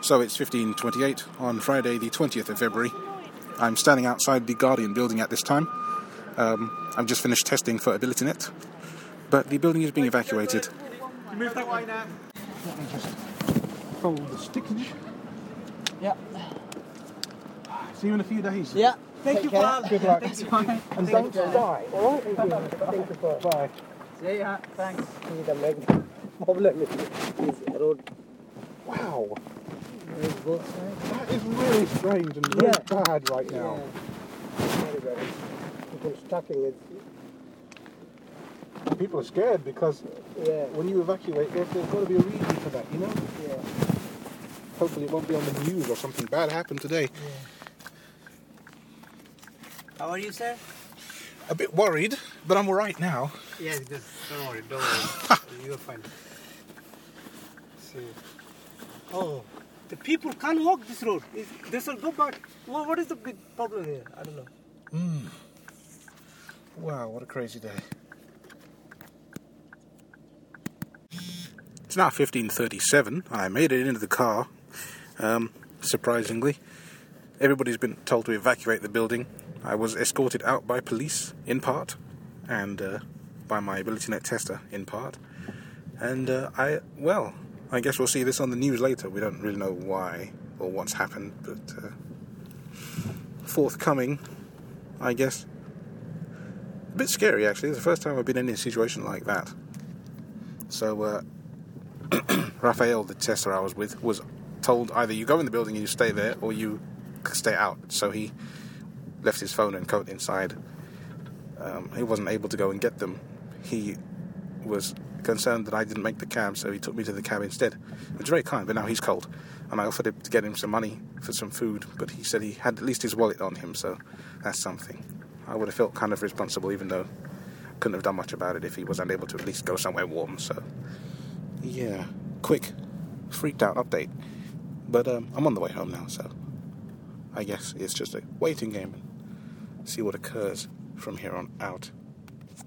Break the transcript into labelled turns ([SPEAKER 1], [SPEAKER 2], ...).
[SPEAKER 1] So it's 15:28 on Friday the 20th of February. I'm standing outside the Guardian building at this time. I've just finished testing for AbilityNet, but the building is being evacuated.
[SPEAKER 2] You move that way now.
[SPEAKER 1] Let me just fold the stickage.
[SPEAKER 3] Yeah.
[SPEAKER 1] See you in a few days.
[SPEAKER 3] Yeah.
[SPEAKER 2] Thank you, pal.
[SPEAKER 1] Good luck.
[SPEAKER 2] Thanks, bye.
[SPEAKER 1] And don't die, alright? Thank you for bye.
[SPEAKER 3] See ya. Thanks.
[SPEAKER 4] The main problem is road.
[SPEAKER 1] Wow.
[SPEAKER 4] Both sides.
[SPEAKER 1] That is really strange and very bad right now.
[SPEAKER 4] Very bad. People stuck in it.
[SPEAKER 1] People are scared because when you evacuate, there's got to be a reason for that, you know?
[SPEAKER 4] Yeah.
[SPEAKER 1] Hopefully it won't be on the news or something bad happened today.
[SPEAKER 2] How are you, sir?
[SPEAKER 1] A bit worried, but I'm alright now.
[SPEAKER 2] Yes, good. Don't worry. You're fine. See. Oh, the people can't walk this road. They shall go back. What is the big problem here? I don't know.
[SPEAKER 1] Wow, what a crazy day. It's now 15:37 and I made it into the car. Surprisingly, everybody's been told to evacuate the building. I was escorted out by police, in part, and by my AbilityNet tester, in part. And I guess we'll see this on the news later. We don't really know why or what's happened, but forthcoming, I guess. A bit scary, actually. It's the first time I've been in a situation like that. So, Raphael, the tester I was with, was told either you go in the building and you stay there, or you stay out. So he left his phone and coat inside. He wasn't able to go and get them. He was concerned that I didn't make the cab, so he took me to the cab instead. It was very kind, but now he's cold. And I offered to get him some money for some food, but he said he had at least his wallet on him, so that's something. I would have felt kind of responsible, even though I couldn't have done much about it if he was unable to at least go somewhere warm. So, yeah, quick, freaked out update. But I'm on the way home now, so I guess it's just a waiting game and see what occurs from here on out.